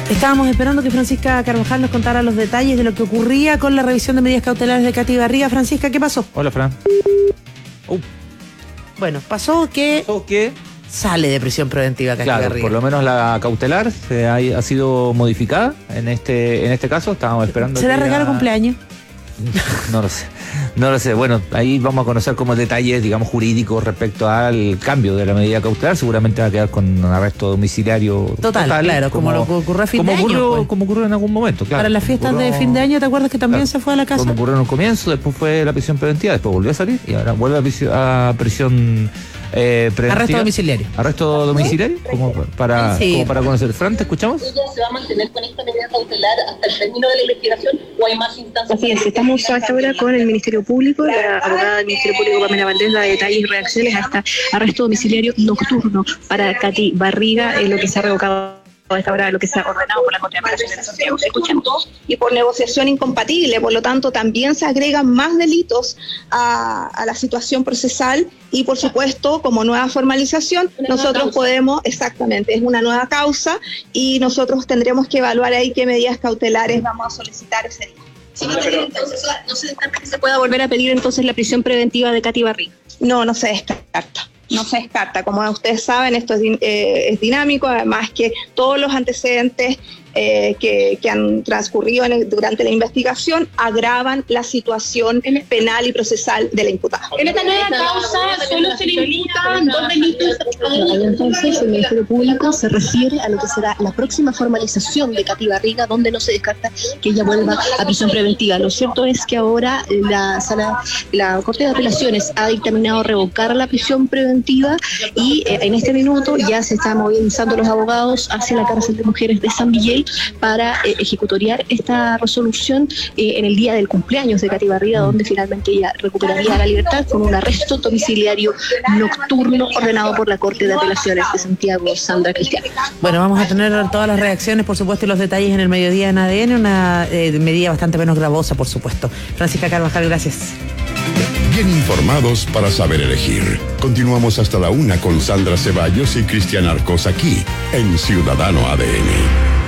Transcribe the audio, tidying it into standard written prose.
Estábamos esperando que Francisca Carvajal nos contara los detalles de lo que ocurría con la revisión de medidas cautelares de Katy Barriga. Francisca, ¿qué pasó? Hola, Fran. Bueno, pasó que sale de prisión preventiva Katy Barriga. Por lo menos la cautelar ha sido modificada en este caso. Estábamos esperando. ¿Será regalo cumpleaños? No lo sé. Bueno, ahí vamos a conocer como detalles, digamos, jurídicos respecto al cambio de la medida cautelar. Seguramente va a quedar con arresto domiciliario total, claro, como lo que ocurrió a fin de año. Como ocurrió en algún momento, claro. Para las fiestas de fin de año, ¿te acuerdas que también se fue a la casa? Como ocurrió en un comienzo, después fue la prisión preventiva, después volvió a salir y ahora vuelve a prisión preventiva. Arresto domiciliario. Arresto domiciliario, como para conocer. Fran, ¿te escuchamos? ¿Ella se va a mantener con esta medida cautelar hasta el término de la investigación o hay más instancias? Así es, estamos hasta ahora con el Ministerio Público, la abogada del Ministerio Público Pamela Valdés da detalles y reacciones hasta arresto domiciliario nocturno para Katy Barriga, lo que se ha revocado a esta hora, lo que se ha ordenado por la Corte de Apelaciones de Santiago. Escuchemos. Y por negociación incompatible, por lo tanto también se agregan más delitos a la situación procesal y por supuesto como nueva formalización nosotros podemos, exactamente, es una nueva causa y nosotros tendremos que evaluar ahí qué medidas cautelares vamos a solicitar ese día. Si no, entonces, no se descarta que se pueda volver a pedir entonces la prisión preventiva de Katy Barriga. No se descarta. No se descarta. Como ustedes saben, esto es dinámico, además que todos los antecedentes que han transcurrido durante la investigación agravan la situación penal y procesal de la imputada. En esta nueva causa solo se le imputan 2 delitos. Entonces el Ministerio Público se refiere a lo que será la próxima formalización de Katy Barriga, donde no se descarta que ella vuelva a prisión preventiva. Lo cierto es que ahora la Corte de Apelaciones ha dictaminado revocar la prisión preventiva y en este minuto ya se están movilizando los abogados hacia la cárcel de mujeres de San Miguel para ejecutoriar esta resolución en el día del cumpleaños de Katy Barriga, donde finalmente ella recuperaría la libertad con un arresto domiciliario nocturno ordenado por la Corte de Apelaciones de Santiago. Sandra Cristiano. Bueno, vamos a tener todas las reacciones, por supuesto, y los detalles en el mediodía en ADN, una medida bastante menos gravosa, por supuesto. Francisca Carvajal, gracias. Bien informados para saber elegir. Continuamos hasta la 1 con Sandra Ceballos y Cristian Arcos aquí en Ciudadano ADN.